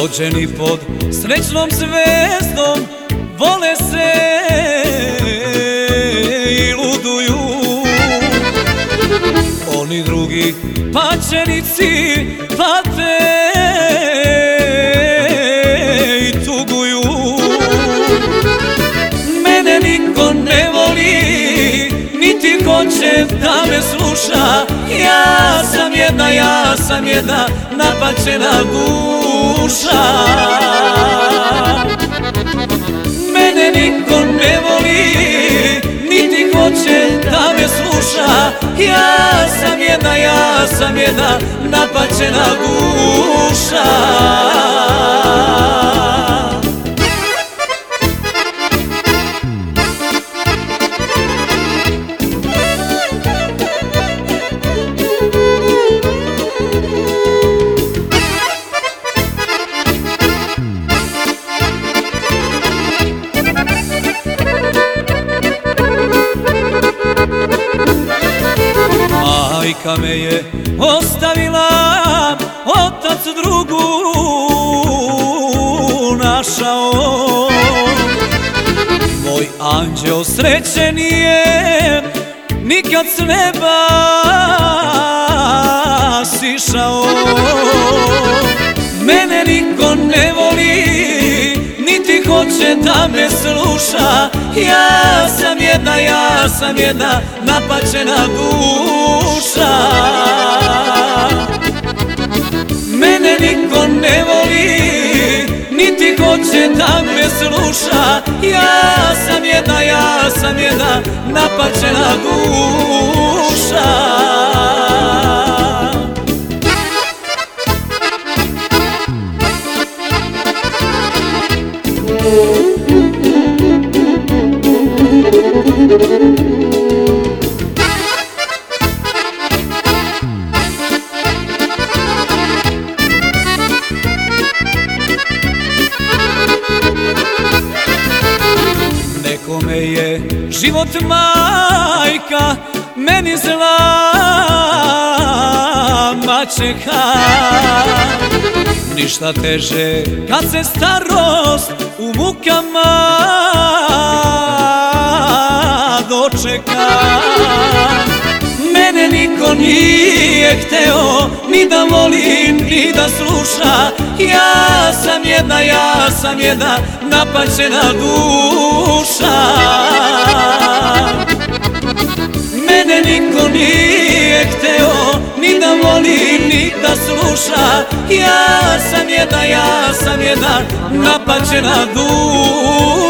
rođeni pod srećnom zvezdom, vole se i luduju. Oni drugi pačenici pate i tuguju. Mene niko ne voli, niti hoće da me sluša. Ja sam jedna napačena duša. Mene niko ne voli, niti hoće da me sluša. Ja sam jedna napačena duša. Majka me je ostavila, otac drugu našao. Moj anđeo sreće nije nikad s neba sišao. Mene niko ne voli, niti hoće da me sluša. Ja sam jedna napačena duša. Mene niko ne voli, niti hoće da me sluša. Ja sam jedna napačena duša. Nekome je život majka, meni zla maćeha. Ništa teže kad se starost u mukama dočeka. Mene niko nije hteo ni da voli, ni da sluša. Ja sam jedna napačena duša. Mene niko nije hteo ni da voli, ni da sluša. Ja sam jedna napačena duša.